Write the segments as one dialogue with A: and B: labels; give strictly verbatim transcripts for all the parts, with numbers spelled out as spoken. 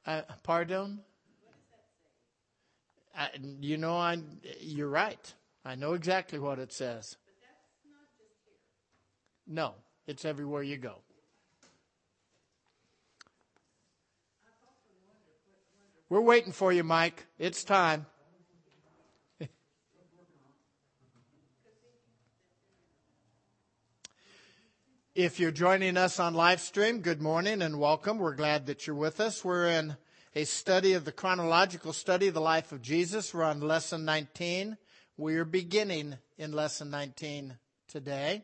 A: Uh, pardon? I, you know, I. You're right. I know exactly what it says.
B: But that's not just here.
A: No, it's everywhere you go. We're waiting for you, Mike. It's time. If you're joining us on live stream, good morning and welcome. We're glad that you're with us. We're in a study of the chronological study of the life of Jesus. We're on lesson nineteen. We are beginning in lesson nineteen today,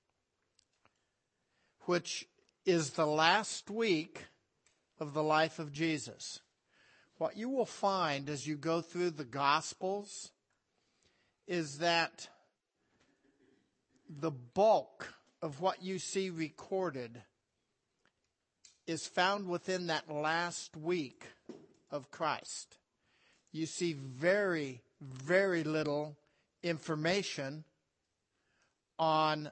A: which is the last week of the life of Jesus. What you will find as you go through the Gospels is that the bulk of what you see recorded is found within that last week of Christ. You see very, very little information on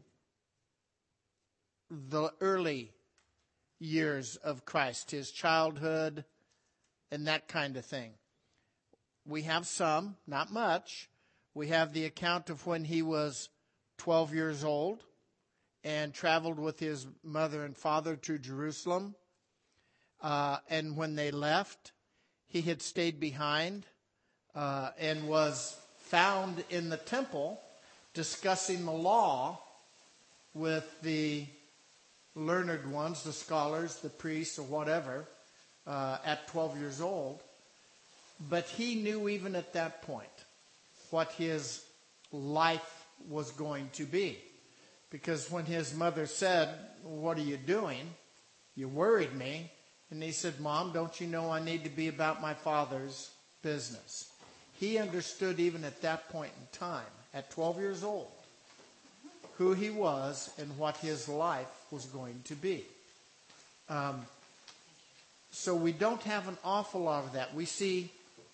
A: the early years of Christ, his childhood, and that kind of thing. We have some, not much. We have the account of when he was twelve years old and traveled with his mother and father to Jerusalem. Uh, and when they left, he had stayed behind uh, and was found in the temple discussing the law with the learned ones, the scholars, the priests, or whatever, uh, at twelve years old. But he knew even at that point what his life was going to be. Because when his mother said, "What are you doing? You worried me." And he said, "Mom, don't you know I need to be about my Father's business?" He understood even at that point in time, at twelve years old, who he was and what his life was going to be. Um, so we don't have an awful lot of that. We see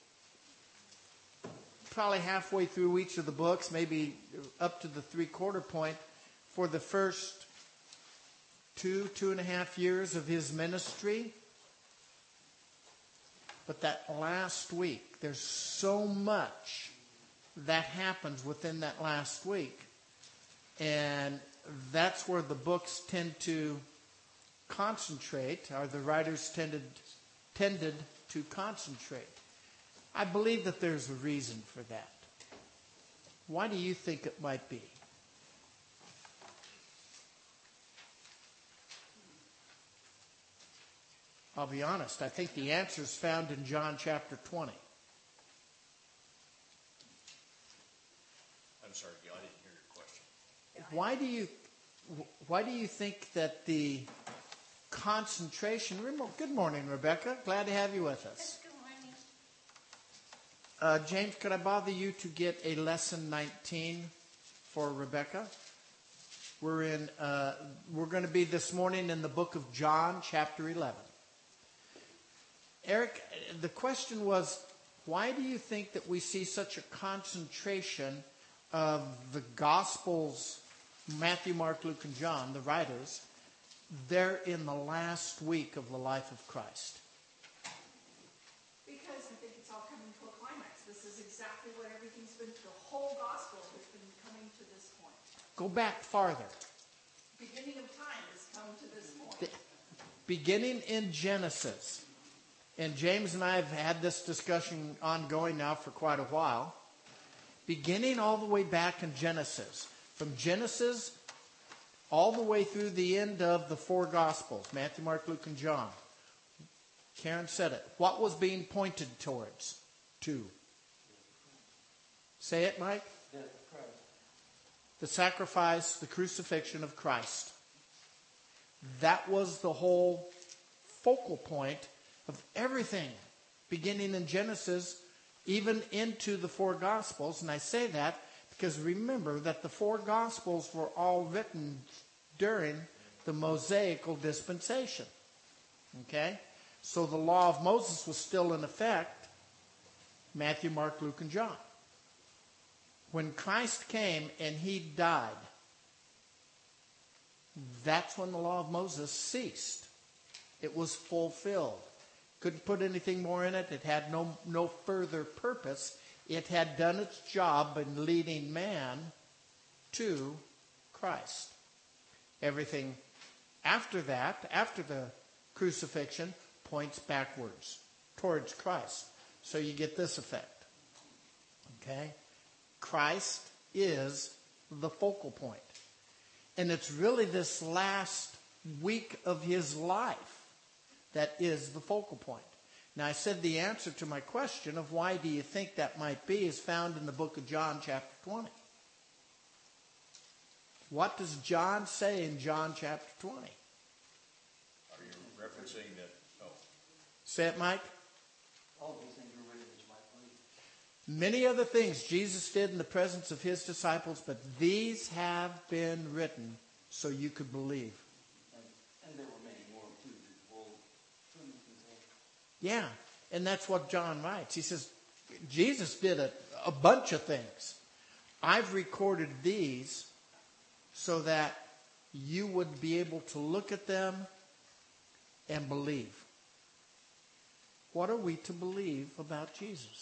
A: probably halfway through each of the books, maybe up to the three-quarter point, for the first two, two and a half years of his ministry. But that last week, there's so much that happens within that last week. And that's where the books tend to concentrate, or the writers tended, tended to concentrate. I believe that there's a reason for that. Why do you think it might be? I'll be honest, I think the answer is found in John chapter twenty.
C: I'm sorry, Gil, I didn't hear your question.
A: Why do you, why do you think that the concentration... Good morning, Rebecca. Glad to have you with us.
B: Good morning.
A: Uh, James, could I bother you to get a lesson nineteen for Rebecca? We're in. Uh, we're going to be this morning in the book of John, chapter eleven. Eric, the question was, why do you think that we see such a concentration of the Gospels, Matthew, Mark, Luke, and John, the writers, they're in the last week of the life of Christ?
D: Because I think it's all coming to a climax. This is exactly what everything's been, the whole gospel has been coming to this point.
A: Go back farther.
D: Beginning of time has come to this point.
A: The, beginning in Genesis. And James and I have had this discussion ongoing now for quite a while. Beginning all the way back in Genesis. From Genesis all the way through the end of the four Gospels, Matthew, Mark, Luke, and John. Karen said it. What was being pointed towards? To. Say it, Mike. The sacrifice, the crucifixion of Christ. That was the whole focal point of everything, beginning in Genesis, even into the four Gospels. And I say that because remember that the four Gospels were all written during the Mosaical dispensation. Okay? So the law of Moses was still in effect. Matthew, Mark, Luke, and John. When Christ came and he died, that's when the law of Moses ceased. It was fulfilled. Couldn't put anything more in it. It had no, no further purpose. It had done its job in leading man to Christ. Everything after that, after the crucifixion, points backwards towards Christ. So you get this effect. Okay? Christ is the focal point. And it's really this last week of his life that is the focal point. Now, I said the answer to my question of why do you think that might be is found in the book of John, chapter twenty. What does John say in John chapter twenty?
C: Are you referencing that? Oh,
A: Say it, Mike.
E: All these things were written as my belief.
A: Many other things Jesus did in the presence of his disciples, but these have been written so you could believe.
E: And, and there were many more too. Well,
A: Yeah, and that's what John writes. He says, Jesus did a, a bunch of things. I've recorded these so that you would be able to look at them and believe. What are we to believe about Jesus?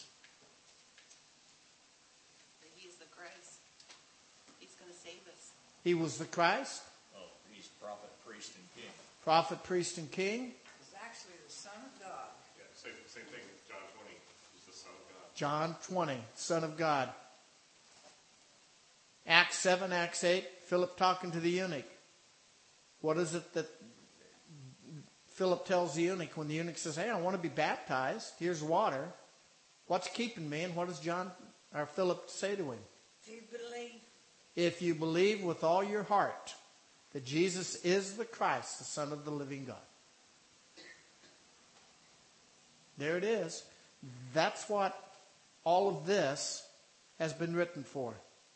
B: That he's the Christ. He's going to save us.
A: He was the Christ,
C: oh, he's prophet, priest, and king.
A: prophet, priest, and king.
F: Is actually the Son of God.
G: Yeah, same, same thing. John twenty. He's the Son of God.
A: John twenty, Son of God. Acts seven, Acts eight, Philip talking to the eunuch. What is it that Philip tells the eunuch when the eunuch says, hey, I want to be baptized. Here's water. What's keeping me? And what does John or Philip say to him?
F: If you believe,
A: If you believe with all your heart that Jesus is the Christ, the Son of the living God. There it is. That's what all of this has been written for.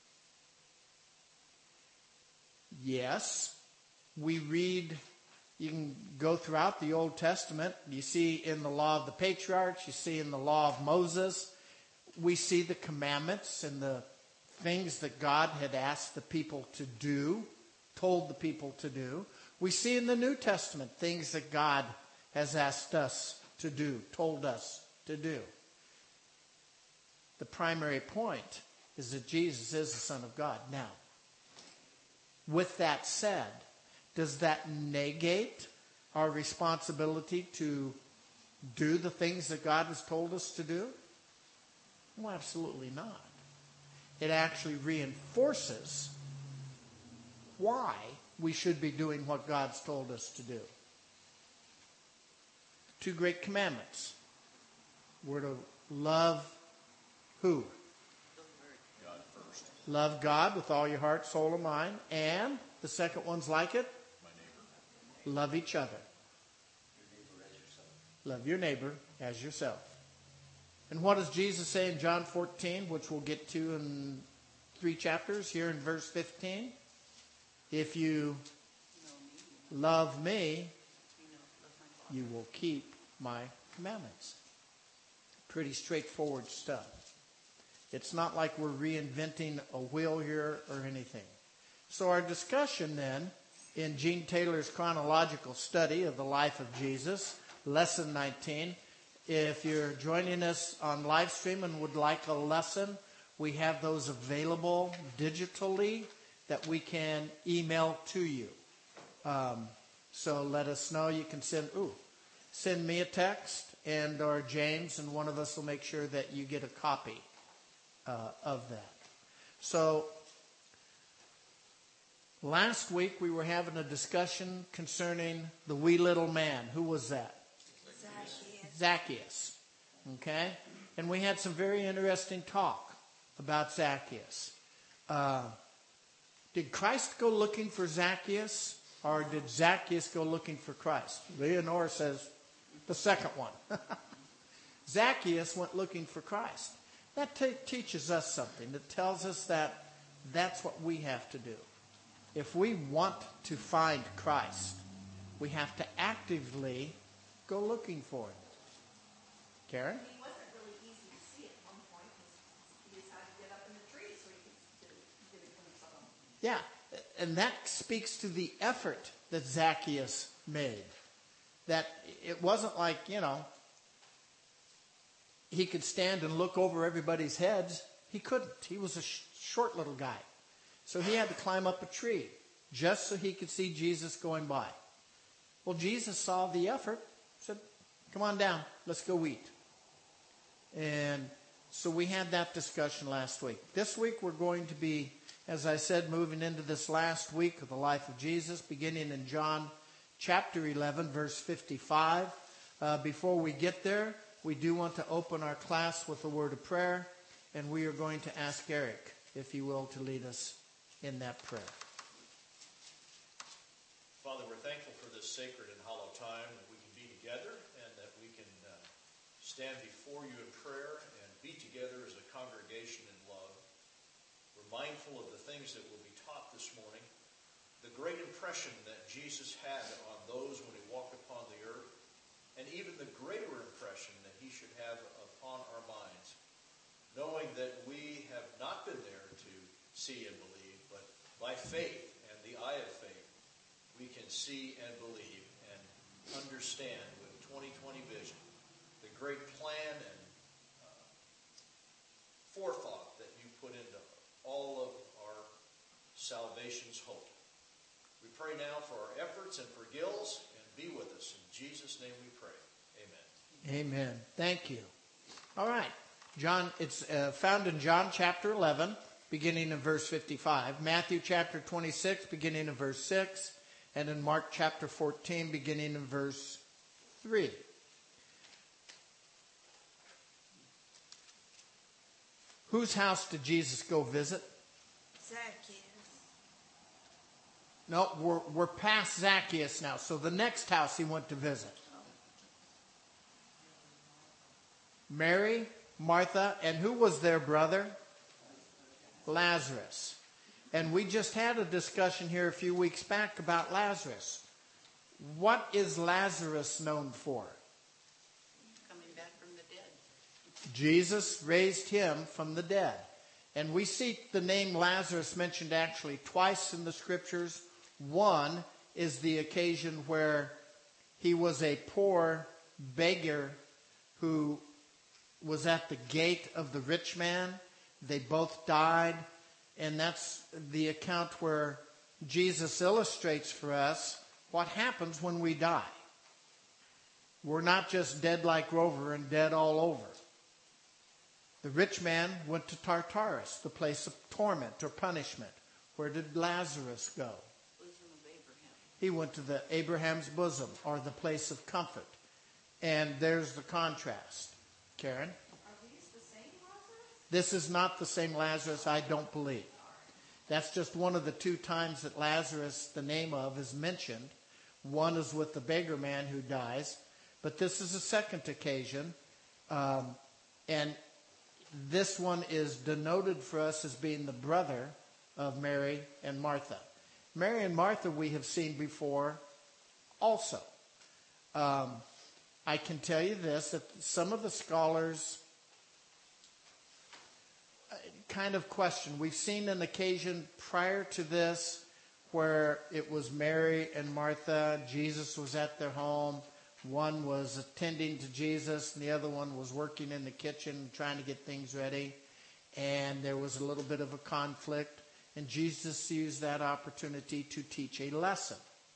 A: Yes, we read, you can go throughout the Old Testament. You see in the law of the patriarchs, you see in the law of Moses, we see the commandments and the things that God had asked the people to do, told the people to do. We see in the New Testament things that God has asked us to do, told us to do. The primary point is that Jesus is the Son of God. Now, with that said, does that negate our responsibility to do the things that God has told us to do? Well, absolutely not. It actually reinforces why we should be doing what God's told us to do. Two great commandments. We're to love who?
C: God first,
A: Love God with all your heart, soul, and mind. And the second one's like it.
C: my neighbor.
A: Love each other.
E: Your neighbor as yourself.
A: Love your neighbor as yourself. And what does Jesus say in John fourteen, which we'll get to in three chapters, here in verse fifteen? If you love me, you will keep my commandments. Pretty straightforward stuff. It's not like we're reinventing a wheel here or anything. So our discussion then, in Gene Taylor's chronological study of the life of Jesus, lesson nineteen. If you're joining us on live stream and would like a lesson, we have those available digitally that we can email to you. Um, so let us know. You can send, ooh, send me a text and or James, and one of us will make sure that you get a copy uh, of that. So last week we were having a discussion concerning the wee little man. Who was that?
F: Zacchaeus.
A: Zacchaeus. Okay? And we had some very interesting talk about Zacchaeus. Uh, did Christ go looking for Zacchaeus, or did Zacchaeus go looking for Christ? Leonore says the second one. Zacchaeus went looking for Christ. That te- teaches us something. That tells us that that's what we have to do. If we want to find Christ, we have to actively go looking for him. Karen?
D: He wasn't really easy to see at one point because he just had to get up in the tree so he could get, get a glimpse of him.
A: Yeah, and that speaks to the effort that Zacchaeus made. That it wasn't like, you know, he could stand and look over everybody's heads. He couldn't. He was a sh- short little guy. So he had to climb up a tree just so he could see Jesus going by. Well, Jesus saw the effort, said, come on down, let's go eat. And so we had that discussion last week. This week we're going to be, as I said, moving into this last week of the life of Jesus, beginning in John chapter eleven, verse fifty-five. Uh, before we get there, we do want to open our class with a word of prayer, and we are going to ask Eric, if he will, to lead us in that prayer.
C: Father, we're thankful for this sacred and hallowed time that we can be together and that we can uh, stand before you in prayer and be together as a congregation in love. We're mindful of the things that will be taught this morning, the great impression that Jesus had on those when he walked upon the earth, and even the greater impression that he should have upon our minds, knowing that we have not been there to see and believe, but by faith and the eye of faith, we can see and believe and understand with twenty twenty vision the great plan and uh, forethought that you put into all of our salvation's hope. We pray now for our efforts and for Gills, and be with us. In Jesus' name we pray. Amen.
A: Amen. Thank you. All right. John, it's uh, found in John chapter eleven, beginning in verse fifty-five. Matthew chapter twenty-six, beginning in verse six. And in Mark chapter fourteen, beginning in verse three. Whose house did Jesus go visit?
F: Zacchaeus.
A: No, we're, we're past Zacchaeus now. So the next house he went to visit. Mary, Martha, and who was their brother? Lazarus. And we just had a discussion here a few weeks back about Lazarus. What is Lazarus known for?
B: Coming back from the dead.
A: Jesus raised him from the dead. And we see the name Lazarus mentioned actually twice in the scriptures. One is the occasion where he was a poor beggar who was at the gate of the rich man. They both died. And that's the account where Jesus illustrates for us what happens when we die. We're not just dead like Grover and dead all over. The rich man went to Tartarus, the place of torment or punishment. Where did Lazarus go?
B: Bosom of Abraham.
A: He went to the Abraham's bosom, or the place of comfort. And there's the contrast. Karen?
D: Are these the same Lazarus?
A: This is not the same Lazarus, I don't believe. That's just one of the two times that Lazarus, the name of, is mentioned. One is with the beggar man who dies. But this is a second occasion. Um, and this one is denoted for us as being the brother of Mary and Martha. Mary and Martha we have seen before also. Um, I can tell you this, that some of the scholars kind of question. We've seen an occasion prior to this where it was Mary and Martha. Jesus was at their home. One was attending to Jesus, and the other one was working in the kitchen trying to get things ready. And there was a little bit of a conflict. And Jesus used that opportunity to teach a lesson.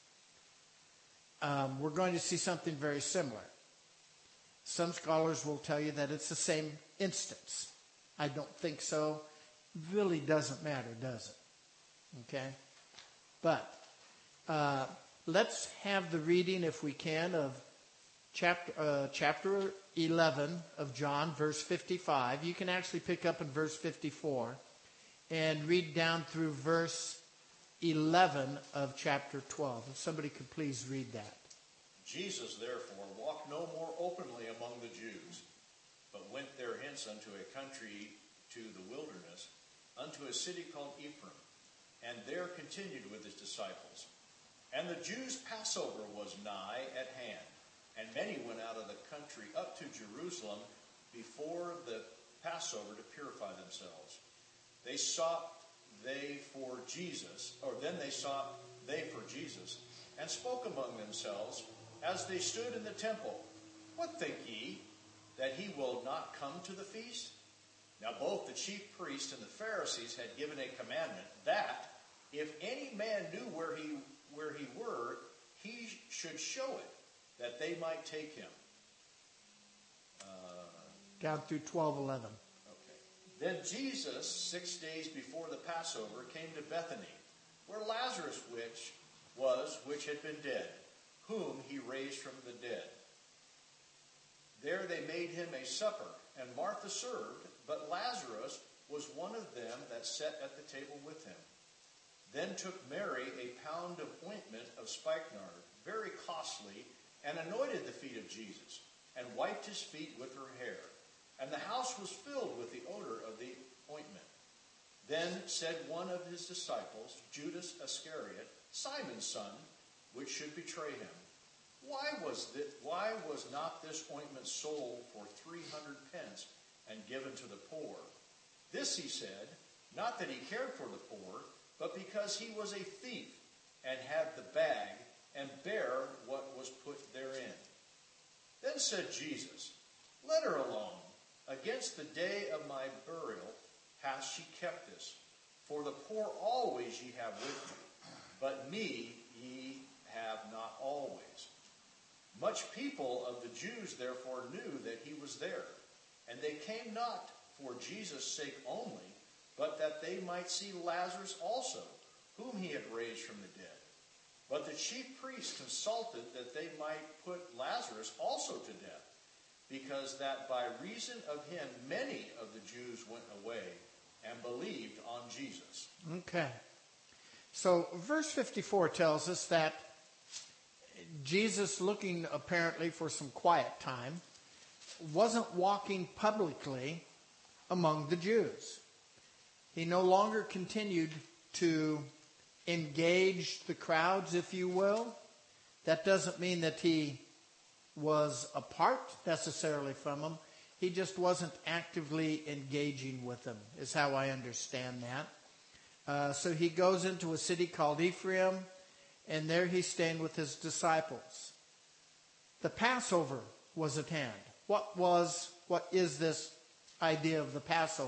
A: Um, we're going to see something very similar. Some scholars will tell you that it's the same instance. I don't think so. Really doesn't matter, does it? Okay? But uh, let's have the reading, if we can, of chapter uh, chapter eleven of John, verse fifty-five. You can actually pick up in verse fifty-four and read down through verse eleven of chapter twelve. If somebody could please read that.
C: Jesus, therefore, walked no more openly among the Jews, but went there hence unto a country to the wilderness, unto a city called Ephraim, and there continued with his disciples. And the Jews' Passover was nigh at hand, and many went out of the country up to Jerusalem before the Passover to purify themselves. They sought they for Jesus, or then they sought they for Jesus, and spoke among themselves as they stood in the temple. What think ye? that he will not come to the feast? Now both the chief priests and the Pharisees had given a commandment that if any man knew where he where he were, he should show it, that they might take him. Uh,
A: Down through twelve eleven.
C: okay. Then Jesus, six days before the Passover, came to Bethany, where Lazarus which was, which had been dead, whom he raised from the dead. There they made him a supper, and Martha served, but Lazarus was one of them that sat at the table with him. Then took Mary a pound of ointment of spikenard, very costly, and anointed the feet of Jesus, and wiped his feet with her hair. And the house was filled with the odor of the ointment. Then said one of his disciples, Judas Iscariot, Simon's son, which should betray him, Why was this, why was not this ointment sold for three hundred pence and given to the poor? This he said, not that he cared for the poor, but because he was a thief, and had the bag, and bare what was put therein. Then said Jesus, Let her alone. Against the day of my burial hath she kept this. For the poor always ye have with me, but me ye have not always. Much people of the Jews therefore knew that he was there, and they came not for Jesus' sake only, but that they might see Lazarus also, whom he had raised from the dead. But the chief priests consulted that they might put Lazarus also to death, because that by reason of him many of the Jews went away and believed on Jesus.
A: Okay. So verse fifty-four tells us that Jesus, looking apparently for some quiet time, wasn't walking publicly among the Jews. He no longer continued to engage the crowds, if you will. That doesn't mean that he was apart necessarily from them. He just wasn't actively engaging with them, is how I understand that. Uh, so he goes into a city called Ephraim, and there he's staying with his disciples. The Passover was at hand. What was, what is this idea of the Passover?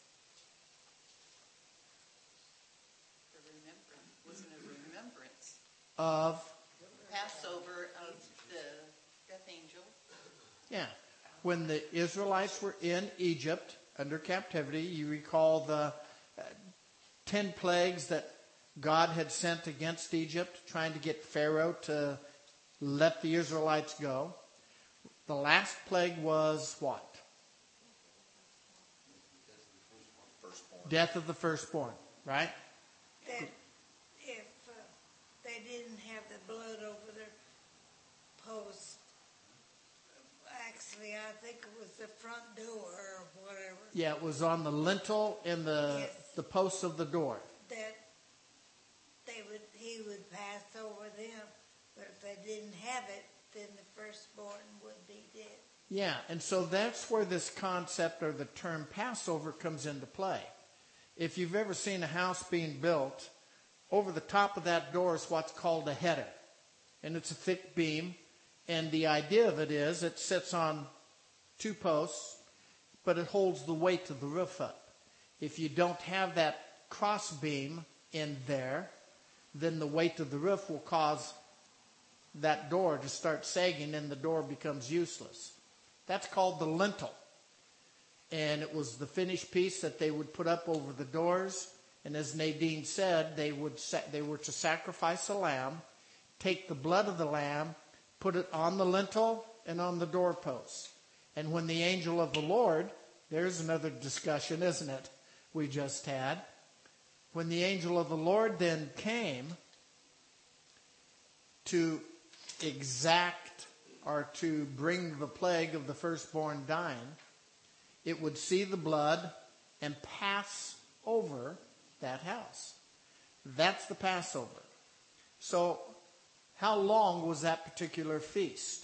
B: Wasn't a remembrance.
A: Of?
B: Passover of the death angel.
A: Yeah. When the Israelites were in Egypt under captivity, you recall the uh, ten plagues that God had sent against Egypt, trying to get Pharaoh to let the Israelites go. The last plague was what?
C: Firstborn.
A: Death of the firstborn, right?
F: That if uh, they didn't have the blood over their post, actually I think it was the front door or whatever,
A: Yeah, it was on the lintel and the
F: Yes.
A: the posts of the door.
F: that they would he would pass over them. But if they didn't have it, then the firstborn would be dead.
A: Yeah, and so that's where this concept or the term Passover comes into play. If you've ever seen a house being built, over the top of that door is what's called a header. And it's a thick beam. And the idea of it is it sits on two posts, but it holds the weight of the roof up. If you don't have that cross beam in there, then the weight of the roof will cause that door to start sagging and the door becomes useless. That's called the lintel. And it was the finished piece that they would put up over the doors. And as Nadine said, they would sa- they were to sacrifice a lamb, take the blood of the lamb, put it on the lintel and on the doorposts. And when the angel of the Lord, there's another discussion, isn't it, we just had. When the angel of the Lord then came to exact or to bring the plague of the firstborn dying, it would see the blood and pass over that house. That's the Passover. So how long was that particular feast?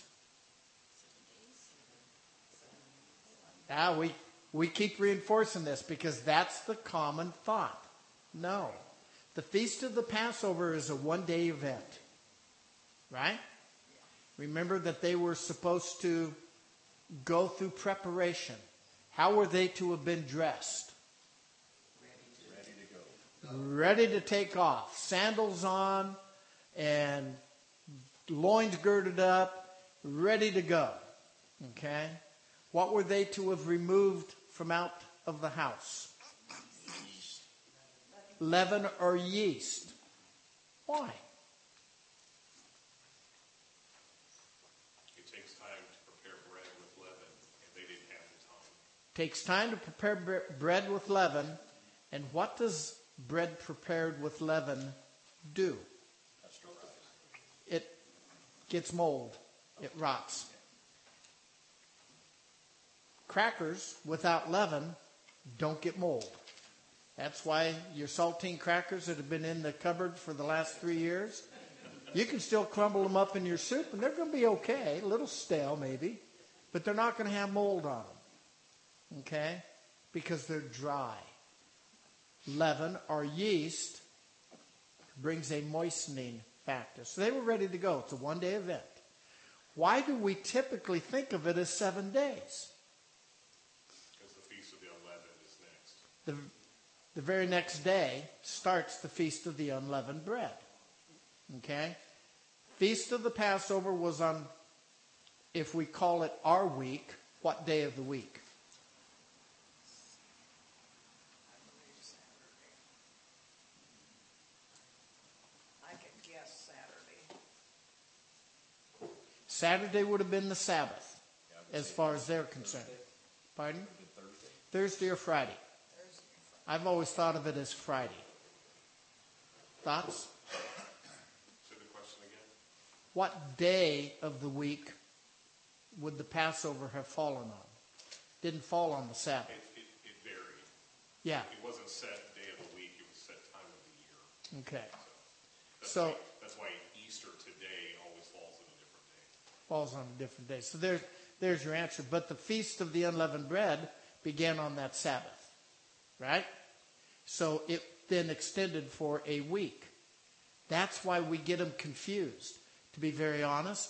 A: Ah, we, we keep reinforcing this because that's the common thought. No. The Feast of the Passover is a one-day event. Right? Remember that they were supposed to go through preparation. How were they to have been dressed?
C: Ready to go.
A: Ready to take off. Sandals on and loins girded up, ready to go. Okay? What were they to have removed from out of the house? Leaven or yeast. Why?
G: It takes time to prepare bread with leaven, and they didn't have the time.
A: Takes time to prepare bre- bread with leaven. And what does bread prepared with leaven do? It gets mold. It rots. Crackers without leaven don't get mold. That's why your saltine crackers that have been in the cupboard for the last three years, you can still crumble them up in your soup and they're going to be okay. A little stale maybe, but they're not going to have mold on them. Okay? Because they're dry. Leaven or yeast brings a moistening factor. So they were ready to go. It's a one-day event. Why do we typically think of it as seven days?
G: Because the Feast of the Unleavened is next.
A: The, the very next day starts the Feast of the Unleavened Bread. Okay? Feast of the Passover was on, if we call it our week, what day of the week?
H: I could guess Saturday.
A: Saturday would have been the Sabbath, as far as they're concerned. Pardon? Thursday or Friday? I've always thought of it as Friday. Thoughts?
G: Say the question again.
A: What day of the week would the Passover have fallen on? Didn't fall on the Sabbath.
G: It, it, it varied.
A: Yeah.
G: It wasn't set day of the week. It was set time of the year.
A: Okay.
G: That's
A: So
G: why, that's why Easter today always falls on a different day.
A: falls on a different day. So there's there's your answer. But the Feast of the Unleavened Bread began on that Sabbath, right? So it then extended for a week. That's why we get them confused. To be very honest,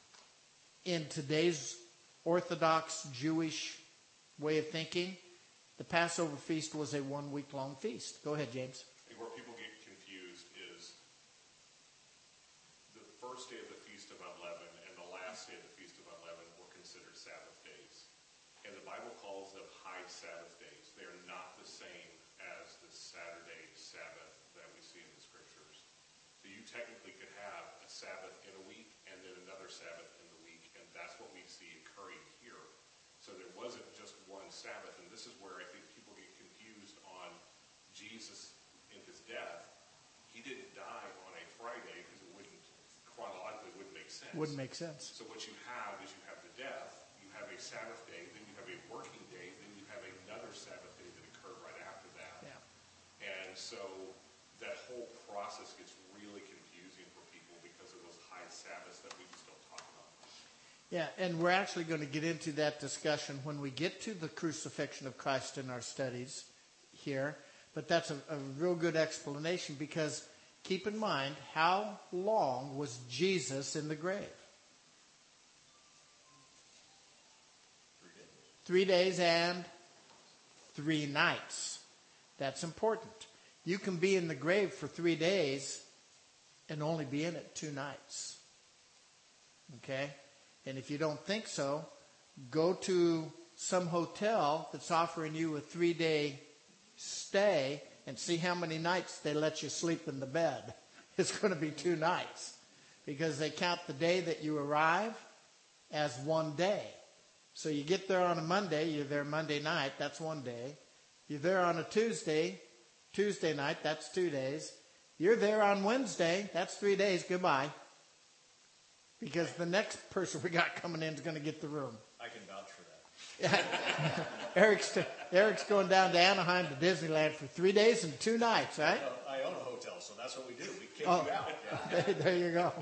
A: in today's Orthodox Jewish way of thinking, the Passover feast was a one-week-long feast. Go ahead, James.
G: And where people get confused is the first day of the Feast of Unleavened and the last day of the Feast of Unleavened were considered Sabbath days. And the Bible calls them high Sabbath days. They are not the same as the Saturday Sabbath that we see in the Scriptures. So you technically could have a Sabbath in a week and then another Sabbath in the week, and that's what we see occurring here. So there wasn't just one Sabbath, and this is where I think people get confused on Jesus in his death. He didn't die on a Friday because it wouldn't, chronologically, wouldn't make sense.
A: Wouldn't make sense.
G: So what you have is you have the death, you have a Sabbath day, then you have a working day, then you have another Sabbath day that occurred right after that.
A: Yeah.
G: And so that whole process gets really confusing for people because of those high Sabbaths that we just don't talk about.
A: Yeah, and we're actually going to get into that discussion when we get to the crucifixion of Christ in our studies here. But that's a, a real good explanation because keep in mind, how long was Jesus in the grave? Three days and three nights. That's important. You can be in the grave for three days and only be in it two nights. Okay? And if you don't think so, go to some hotel that's offering you a three-day stay and see how many nights they let you sleep in the bed. It's going to be two nights because they count the day that you arrive as one day. So you get there on a Monday, you're there Monday night, that's one day. You're there on a Tuesday, Tuesday night, that's two days. You're there on Wednesday, that's three days, goodbye. Because the next person we got coming in is going to get the room.
C: I can vouch for that.
A: Eric's, Eric's going down to Anaheim to Disneyland for three days and two nights, right?
C: Uh, I own a hotel, so that's what we do. We kick
A: Oh.
C: you out. Yeah.
A: There, there you go.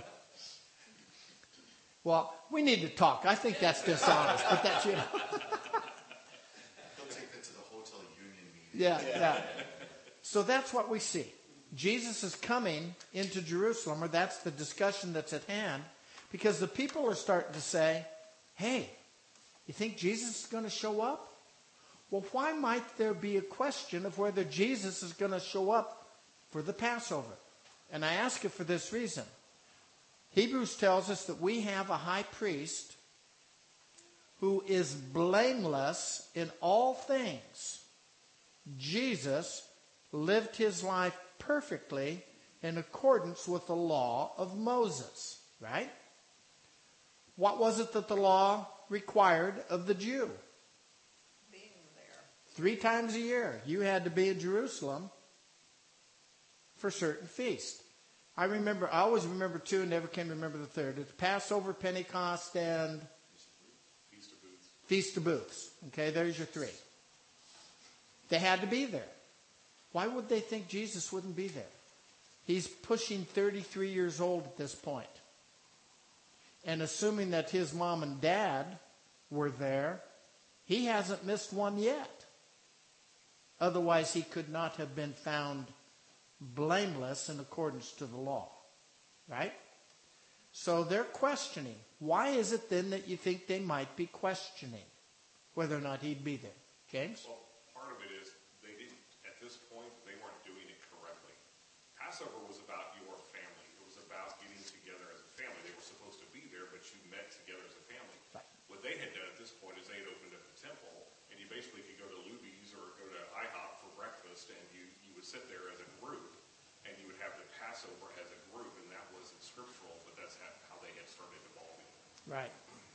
A: Well, we need to talk. I think that's dishonest, but that's, you know.
I: They'll take that to the hotel union meeting.
A: Yeah, yeah. So that's what we see. Jesus is coming into Jerusalem, or that's the discussion that's at hand, because the people are starting to say, hey, You think Jesus is going to show up? Well, why might there be a question of whether Jesus is going to show up for the Passover? And I ask it for this reason. Hebrews tells us that we have a high priest who is blameless in all things. Jesus lived his life perfectly in accordance with the law of Moses, right? What was it that the law required of the Jew?
H: Being there.
A: Three times a year, you had to be in Jerusalem for certain feasts. I remember, I always remember two and never can remember the third. It's Passover, Pentecost, and
G: Feast of Booths.
A: Feast of Booths. Okay, there's your three. They had to be there. Why would they think Jesus wouldn't be there? He's pushing thirty-three years old at this point. And assuming that his mom and dad were there, he hasn't missed one yet. Otherwise, he could not have been found blameless in accordance to the law. Right? So they're questioning. Why is it then that you think they might be questioning whether or not he'd be there? James?
G: Well, part of it is they didn't, at this point, they weren't doing it correctly. Passover was about your family. It was about getting together as a family. They were supposed to be there, but you met together as a family.
A: Right.
G: What they had done at this point is they had opened up the temple, and you basically could go to Luby's or go to IHOP for breakfast, and you, you would sit there as a group, and you would have the Passover as a group, and that wasn't scriptural, but that's how they had started evolving.
A: Right.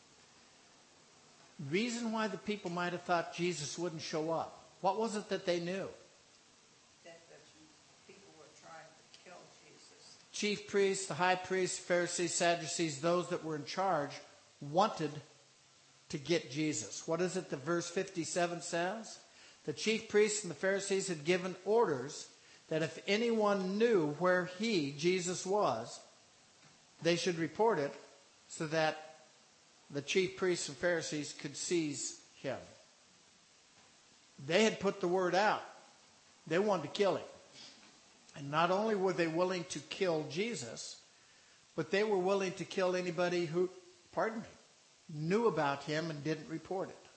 A: Reason why the people might have thought Jesus wouldn't show up. What was it that they knew?
H: That the people were trying to kill Jesus.
A: Chief priests, the high priests, Pharisees, Sadducees, those that were in charge, wanted to get Jesus. What is it that verse fifty-seven says? The chief priests and the Pharisees had given orders that if anyone knew where he, Jesus, was, they should report it so that the chief priests and Pharisees could seize him. They had put the word out. They wanted to kill him. And not only were they willing to kill Jesus, but they were willing to kill anybody who, pardon me, knew about him and didn't report it.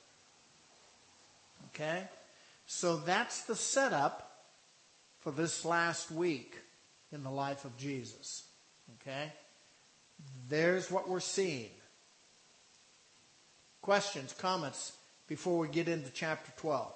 A: Okay? So that's the setup for this last week in the life of Jesus. Okay? There's what we're seeing. Questions, comments before we get into chapter twelve?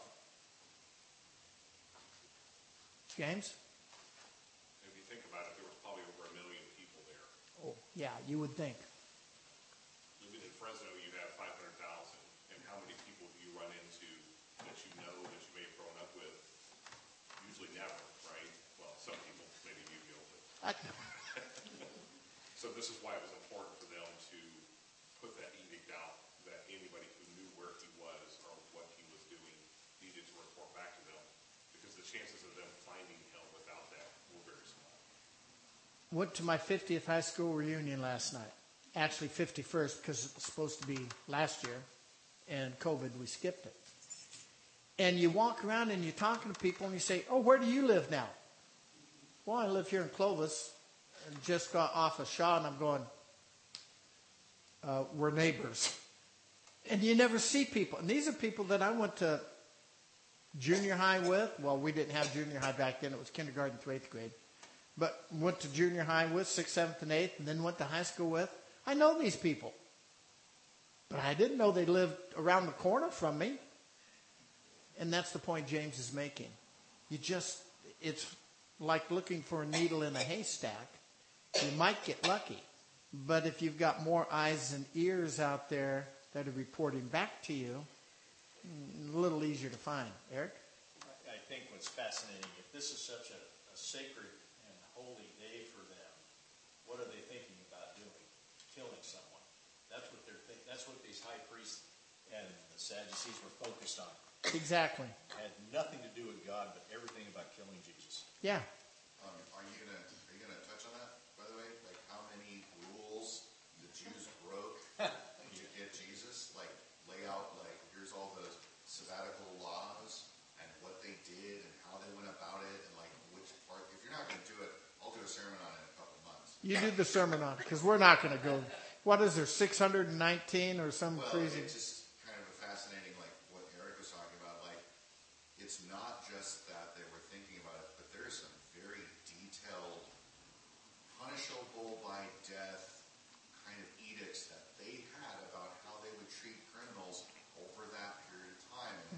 A: James?
G: If you think about it, there was probably over a million people there.
A: Oh, yeah, you would think.
G: Living in Fresno, you have five hundred thousand. And how many people do you run into that you know, that you may have grown up with? Usually never, right? Well, some people, maybe you, Gil, but...
A: I,
G: So this is why it was important for them to put that edict out, that anybody who knew where he was or what he was doing needed to report back to them, because the chances of them finding him without that were very small.
A: went to my fiftieth high school reunion last night. Actually, fifty-first, because it was supposed to be last year, and COVID, we skipped it. And you walk around and you're talking to people and you say, oh, where do you live now? Well, I live here in Clovis and just got off of Shaw, and I'm going, uh, we're neighbors. And you never see people. And these are people that I went to junior high with. Well, we didn't have junior high back then. It was kindergarten through eighth grade. But went to junior high with, sixth, seventh, and eighth, and then went to high school with. I know these people. But I didn't know they lived around the corner from me. And that's the point James is making. You just, it's like looking for a needle in a haystack. You might get lucky. But if you've got more eyes and ears out there that are reporting back to you, a little easier to find. Eric?
C: I think what's fascinating, if this is such a, a sacred and holy day for them, what are they thinking about doing? Killing someone. That's what they're thinking. That's what these high priests and the Sadducees were focused on.
A: Exactly.
C: Had nothing to do with God, but everything about killing Jesus.
A: Yeah.
I: Um, are you gonna are you gonna touch on that? By the way, like how many rules the Jews broke to get Jesus? Like lay out like here's all the sabbatical laws and what they did and how they went about it and like which part. If you're not gonna do it, I'll do a sermon on it in a couple months.
A: You do the sermon on it, because we're not going to go. What is there, six hundred nineteen or some
I: Well,
A: crazy?
I: it just kind of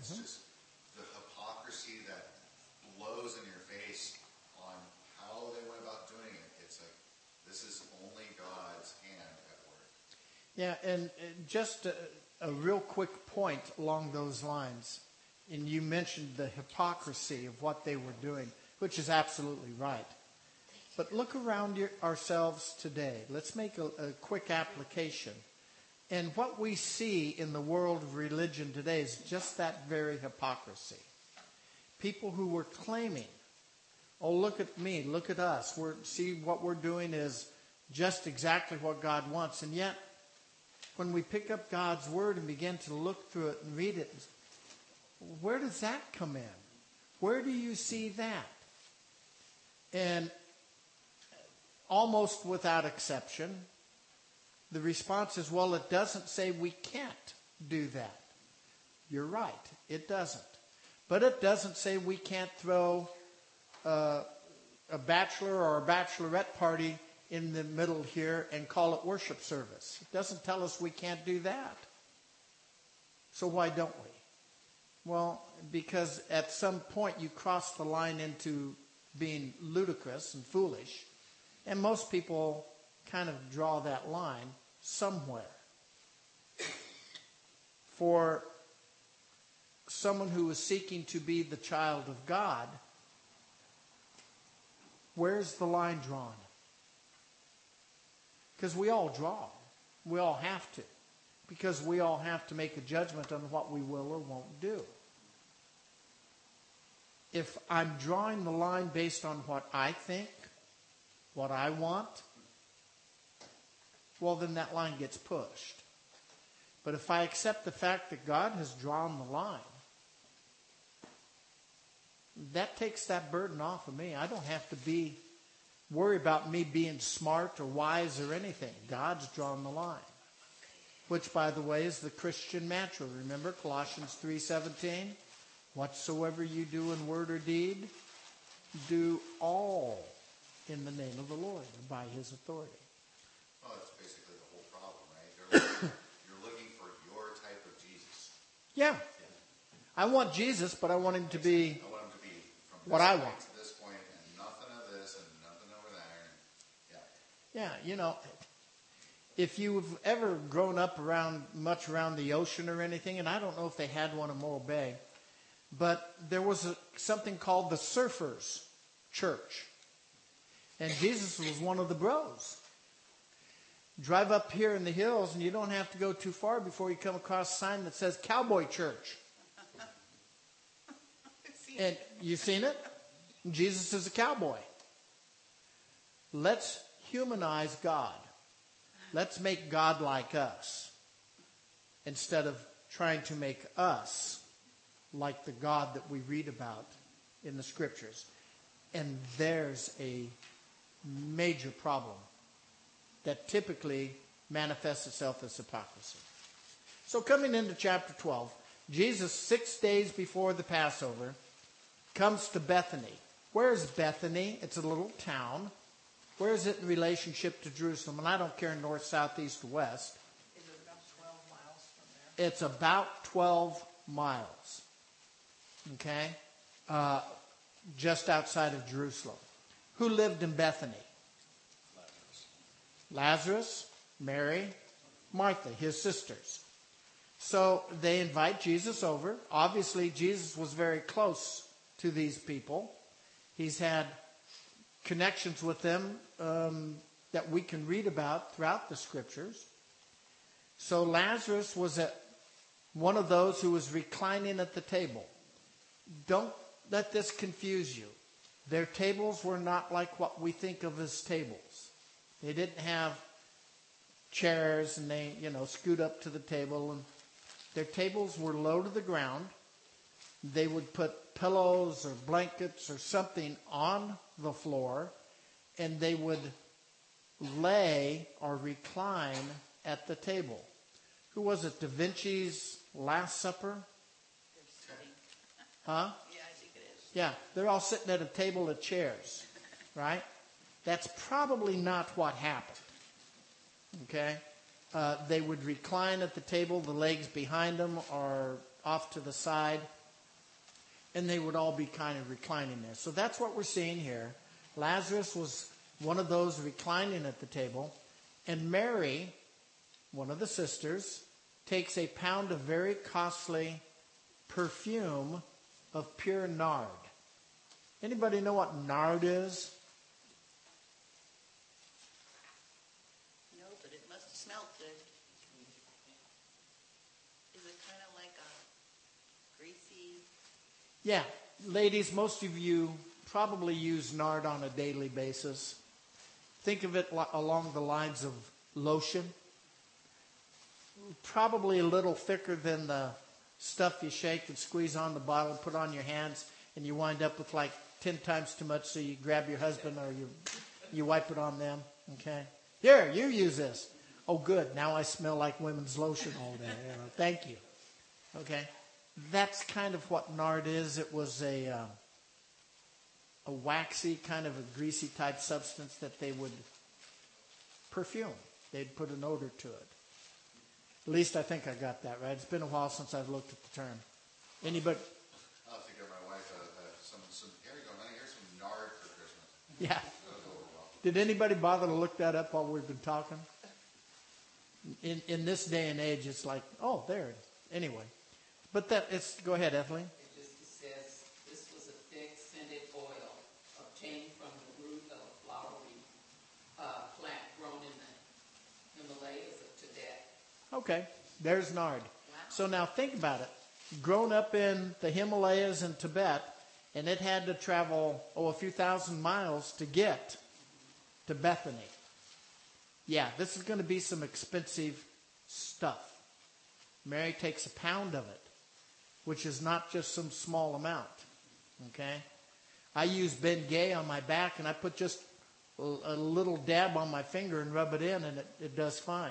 I: It's just the hypocrisy that blows in your face on how they went about doing it. It's like, this is only God's hand at work.
A: Yeah, and uh, just a, a real quick point along those lines. And you mentioned the hypocrisy of what they were doing, which is absolutely right. But look around your, ourselves today. Let's make a, a quick application. And what we see in the world of religion today is just that very hypocrisy. People who were claiming, oh, look at me, look at us. We're, see, what we're doing is just exactly what God wants. And yet, when we pick up God's Word and begin to look through it and read it, where does that come in? Where do you see that? And almost without exception, the response is, well, it doesn't say we can't do that. You're right, it doesn't. But it doesn't say we can't throw uh, a bachelor or a bachelorette party in the middle here and call it worship service. It doesn't tell us we can't do that. So why don't we? Well, because at some point you cross the line into being ludicrous and foolish, and most people kind of draw that line somewhere. For someone who is seeking to be the child of God, where's the line drawn? Because we all draw. We all have to. Because we all have to make a judgment on what we will or won't do. If I'm drawing the line based on what I think, what I want, well, then that line gets pushed. But if I accept the fact that God has drawn the line, that takes that burden off of me. I don't have to be worry about me being smart or wise or anything. God's drawn the line. Which, by the way, is the Christian mantra. Remember Colossians three seventeen? Whatsoever you do in word or deed, do all in the name of the Lord and by His authority.
I: Well, that's basically the whole problem, right? You're looking, you're looking for your type of Jesus.
A: Yeah. I want Jesus, but I want Him to be
I: I want Him to be from this
A: what I
I: point
A: want.
I: to this point and nothing of this and nothing over there. And, yeah.
A: Yeah, you know, if you've ever grown up around much around the ocean or anything, and I don't know if they had one in Morro Bay, but there was a, something called the Surfers Church. And Jesus was one of the bros. Drive up here in the hills and you don't have to go too far before you come across a sign that says Cowboy Church. And you've seen it? Jesus is a cowboy. Let's humanize God. Let's make God like us instead of trying to make us like the God that we read about in the Scriptures. And there's a major problem that typically manifests itself as hypocrisy. So coming into chapter twelve, Jesus, six days before the Passover, comes to Bethany. Where is Bethany? It's a little town. Where is it in relationship to Jerusalem? And I don't care north, south, east, or west.
H: Is it about twelve miles from there?
A: It's about twelve miles. Okay? Uh, just outside of Jerusalem. Who lived in Bethany? Lazarus, Mary, Martha, his sisters. So they invite Jesus over. Obviously, Jesus was very close to these people. He's had connections with them um, that we can read about throughout the Scriptures. So Lazarus was at one of those who was reclining at the table. Don't let this confuse you. Their tables were not like what we think of as tables. They didn't have chairs and they, you know, scoot up to the table. And their tables were low to the ground. They would put pillows or blankets or something on the floor, and they would lay or recline at the table. Who was it? Da Vinci's Last Supper? Huh?
B: Yeah, I think it is.
A: Yeah, they're all sitting at a table of chairs, right? That's probably not what happened. Okay? Uh, they would recline at the table, the legs behind them or off to the side. and they would all be kind of reclining there. So that's what we're seeing here. Lazarus was one of those reclining at the table, and Mary, one of the sisters, takes a pound of very costly perfume of pure nard. Anybody know what nard is?
B: No, but it must have smelled good. Is it kind of like a greasy?
A: Yeah, ladies, most of you probably use nard on a daily basis. Think of it lo- along the lines of lotion. Probably a little thicker than the stuff you shake and squeeze on the bottle, put on your hands, and you wind up with like ten times too much, so you grab your husband or you you wipe it on them. Okay? Here, you use this. Oh, good. Now I smell like women's lotion all day. You know, thank you. Okay? That's kind of what nard is. It was a uh, a waxy, kind of a greasy type substance that they would perfume. They'd put an odor to it. At least I think I got that right. It's been a while since I've looked at the term. Anybody?
I: I'll have to give my wife uh, uh, some, some, here you go, honey, here's some nard for Christmas.
A: Yeah.
I: That'll go over well.
A: Did anybody bother to look that up while we've been talking? In in this day and age, it's like, oh, there it is. Anyway. But that, it's, go ahead, Ethelene.
J: It just says this was a thick scented oil obtained from the root of a flowery uh, plant grown in the Himalayas of Tibet.
A: Okay, there's nard. So now think about it. Grown up in the Himalayas and Tibet, and it had to travel, oh, a few thousand miles to get to Bethany. Yeah, this is going to be some expensive stuff. Mary takes a pound of it, which is not just some small amount. Okay? I use Ben Gay on my back, and I put just a, a little dab on my finger and rub it in, and it, it does fine.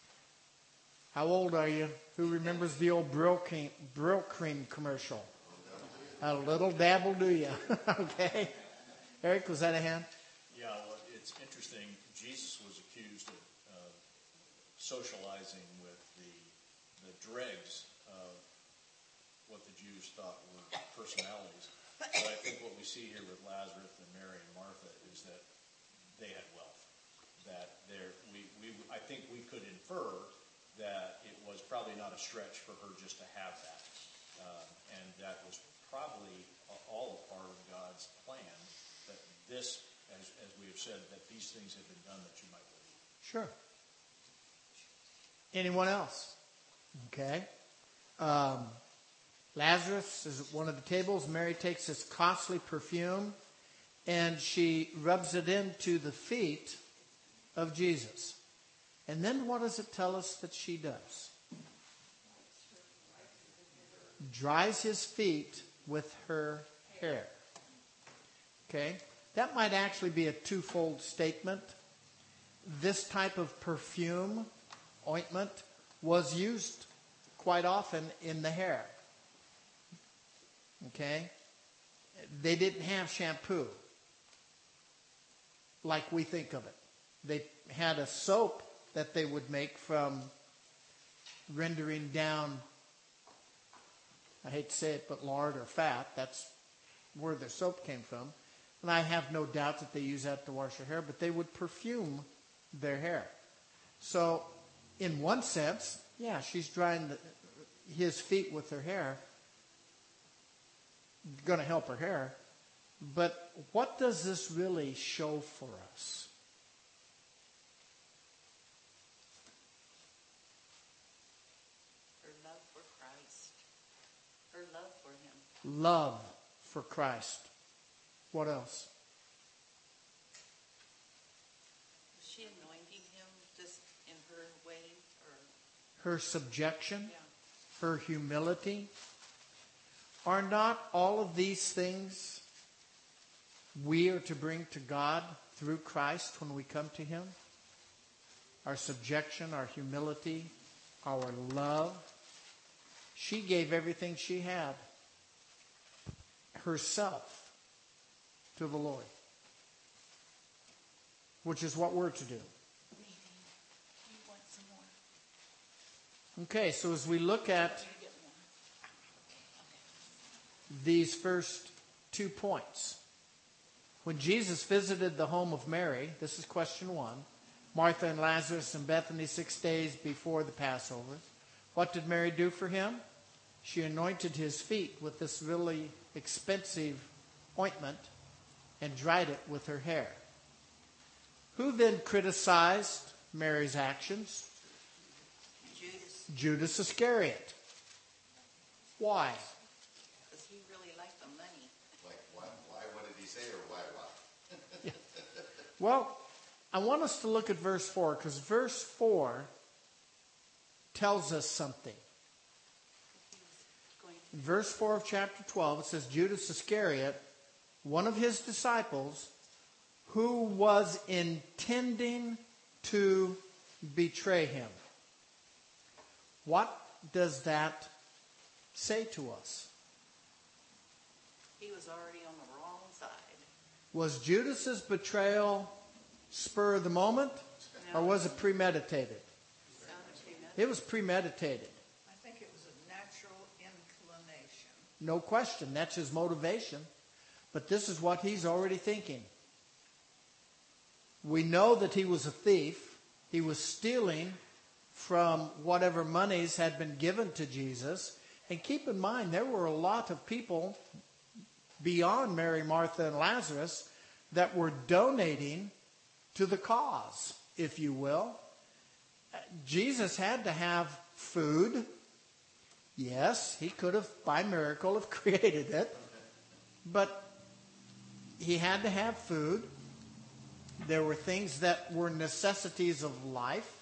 A: How old are you? Who remembers the old Brill Cream, Brill Cream commercial? A little dab will do you. Okay? Eric, was that a hand?
C: Yeah, well, it's interesting. Jesus was accused of uh, socializing with the the dregs of what the Jews thought were personalities. But I think what we see here with Lazarus and Mary and Martha is that they had wealth. That there, we, we, I think we could infer that it was probably not a stretch for her just to have that. Uh, and that was probably all a part of God's plan, that this, as, as we have said, that these things have been done that you might believe.
A: Sure. Anyone else? Okay. Um, Lazarus is at one of the tables. Mary takes this costly perfume and she rubs it into the feet of Jesus. And then what does it tell us that she does? Dries his feet with her hair. Okay? That might actually be a twofold statement. This type of perfume, ointment, was used quite often in the hair. Okay? They didn't have shampoo like we think of it. They had a soap that they would make from rendering down, I hate to say it, but lard or fat. That's where their soap came from. And I have no doubt that they use that to wash their hair, but they would perfume their hair. So, in one sense, yeah, she's drying the, his feet with her hair. Going to help her hair. But what does this really show for us?
B: Her love for Christ. Her love for him.
A: Love for Christ. What else?
B: Was she anointing him just in her way? Or
A: Her subjection,
B: yeah.
A: her humility. Are not all of these things we are to bring to God through Christ when we come to him? Our subjection, our humility, our love. She gave everything she had, herself, to the Lord, which is what we're to do.
B: Maybe you want some more.
A: Okay, so as we look at
B: You get more.
A: these first two points. When Jesus visited the home of Mary, this is question one, Martha and Lazarus in Bethany six days before the Passover, what did Mary do for him? She anointed his feet with this really expensive ointment and dried it with her hair. Who then criticized Mary's actions?
B: Judas,
A: Judas Iscariot. Why?
B: because he really liked the money.
I: Like, why, why, what did he say, or why, why?
A: Well, I want us to look at verse four, because verse four tells us something.
B: Going to
A: In verse four of chapter twelve, it says, Judas Iscariot, one of his disciples, who was intending to betray him. What does that say to us?
B: He was already on the wrong side.
A: Was Judas's betrayal spur of the moment, or was it premeditated?
B: Sounded premeditated.
A: It was premeditated.
H: I think it was a natural inclination.
A: No question. That's his motivation. But this is what he's already thinking. We know that he was a thief. He was stealing from whatever monies had been given to Jesus. And keep in mind, there were a lot of people beyond Mary, Martha, and Lazarus that were donating to the cause, if you will. Jesus had to have food. Yes, he could have, by miracle, have created it. But he had to have food. There were things that were necessities of life.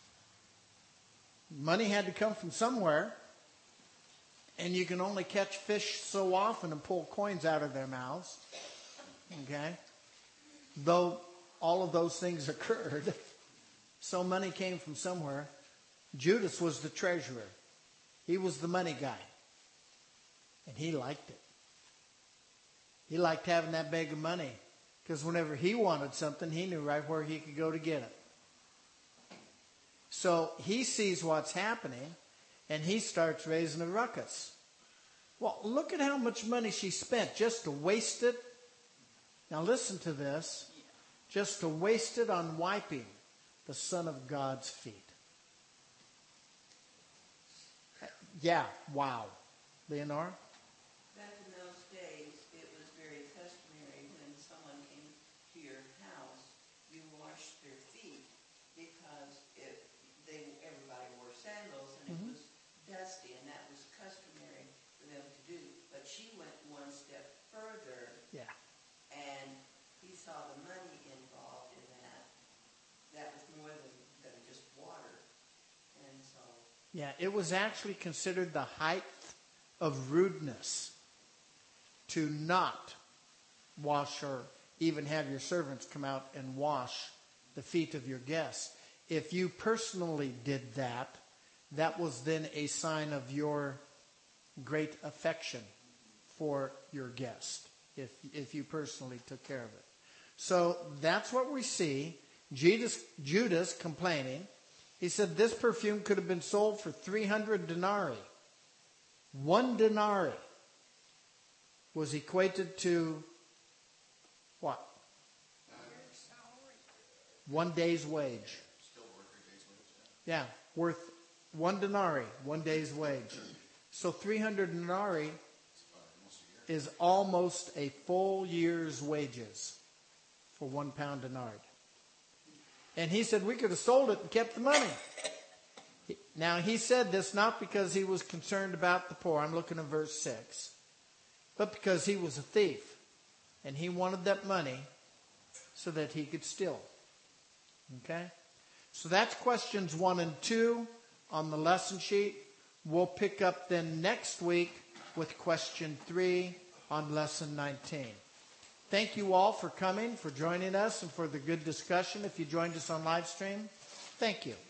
A: Money had to come from somewhere. And you can only catch fish so often and pull coins out of their mouths. Okay? Though all of those things occurred, so money came from somewhere. Judas was the treasurer. He was the money guy. And he liked it. He liked having that bag of money. Because whenever he wanted something, he knew right where he could go to get it. So he sees what's happening, and he starts raising a ruckus. Well, look at how much money she spent just to waste it. Now listen to this. Just to waste it on wiping the Son of God's feet. Yeah, wow. Leonora?
K: Back in those days, it was very customary when someone came to your house, you washed their feet because if they everybody wore sandals and
A: Mm-hmm.
K: it was dusty, and that was customary for them to do. But she went one step further,
A: Yeah.
K: and he saw the money involved in that. That was more than, than just water, and so.
A: Yeah, it was actually considered the height of rudeness to not wash or even have your servants come out and wash the feet of your guests. If you personally did that, that was then a sign of your great affection for your guest, if if you personally took care of it. So that's what we see. Judas, Judas complaining. He said this perfume could have been sold for three hundred denarii. One denarii was equated to what? One day's wage.
I: Still worth your day's wage, yeah.
A: Yeah, worth one denarii, one day's wage. So three hundred denarii
I: It's about almost a year.
A: is almost a full year's wages for one pound denarius. And he said we could have sold it and kept the money. Now he said this not because he was concerned about the poor. I'm looking at verse six. But because he was a thief. And he wanted that money so that he could steal. Okay? So that's questions one and two on the lesson sheet. We'll pick up then next week with question three on lesson nineteen. Thank you all for coming, for joining us, and for the good discussion. If you joined us on live stream, thank you.